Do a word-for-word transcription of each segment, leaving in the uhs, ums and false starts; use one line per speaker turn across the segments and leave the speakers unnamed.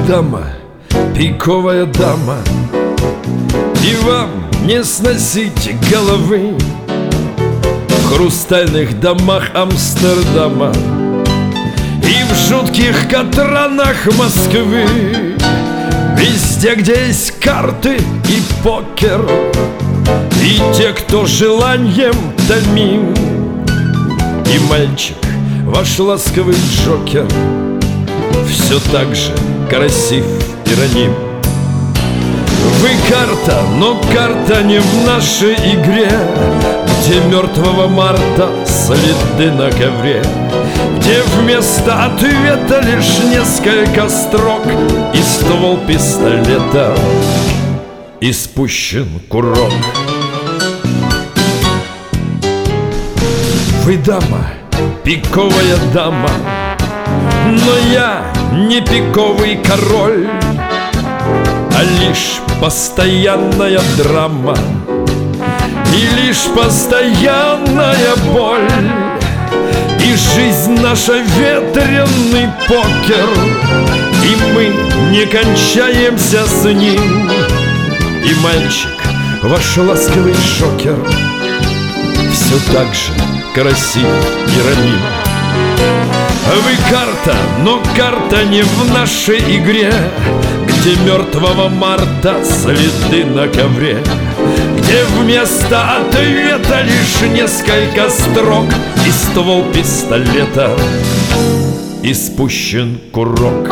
дама, пиковая дама, и вам не сносить головы в хрустальных домах Амстердама и в жутких катранах Москвы. Везде, где есть карты и покер, и те, кто желанием томим, и мальчик, ваш ласковый Джокер, все так же красив и раним. Вы карта, но карта не в нашей игре, где мертвого марта следы на ковре, где вместо ответа лишь несколько строк и ствол пистолета, и спущен курок. Вы дама, пиковая дама, но я не пиковый король, а лишь постоянная драма и лишь постоянная боль. И жизнь наша ветреный покер, и мы не кончаемся с ним. И мальчик, ваш ласковый Джокер, все так же красив и раним. Вы карта, но карта не в нашей игре, где мертвого марта следы на ковре, где вместо ответа лишь несколько строк и ствол пистолета, и спущен курок.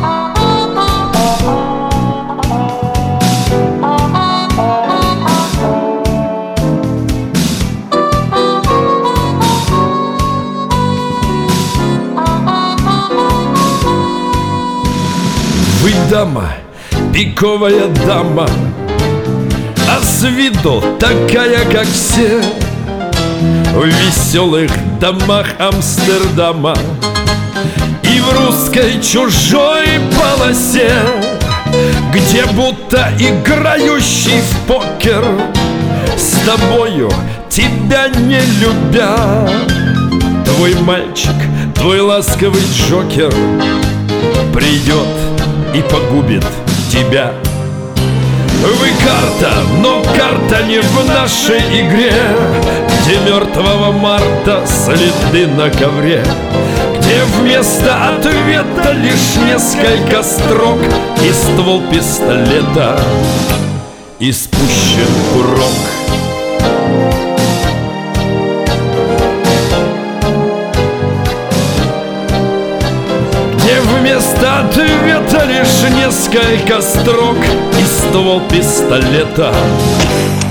Вы дама, пиковая дама, а с виду такая, как все, в веселых домах Амстердама и в русской чужой полосе, где будто играющий в покер, с тобою тебя не любя, твой мальчик, твой ласковый Джокер придет и погубит тебя. Вы карта, но карта не в нашей игре, где мертвого марта следы на ковре, где вместо ответа лишь несколько строк и ствол пистолета, и спущен курок. Где вместо ответа лишь несколько строк и ствол пистолета,